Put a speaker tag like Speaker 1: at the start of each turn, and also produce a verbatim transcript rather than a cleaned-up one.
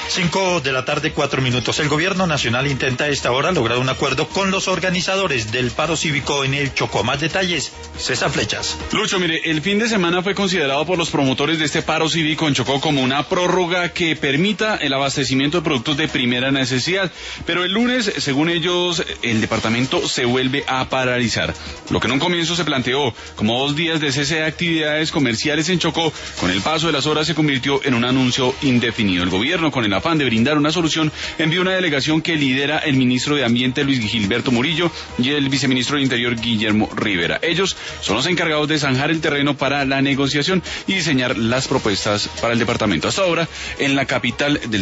Speaker 1: Cinco de la tarde, cuatro minutos. El gobierno nacional intenta a esta hora lograr un acuerdo con los organizadores del paro cívico en el Chocó. Más detalles, César Flechas.
Speaker 2: Lucho, mire, el fin de semana fue considerado por los promotores de este paro cívico en Chocó como una prórroga que permita el abastecimiento de productos de primera necesidad. Pero el lunes, según ellos, el departamento se vuelve a paralizar. Lo que en un comienzo se planteó como dos días de cese de actividades comerciales en Chocó, con el paso de las horas se convirtió en un anuncio indefinido. El gobierno, con el afán de brindar una solución, envió una delegación que lidera el ministro de Ambiente Luis Gilberto Murillo y el viceministro de Interior Guillermo Rivera. Ellos son los encargados de zanjar el terreno para la negociación y diseñar las propuestas para el departamento. Hasta ahora, en la capital del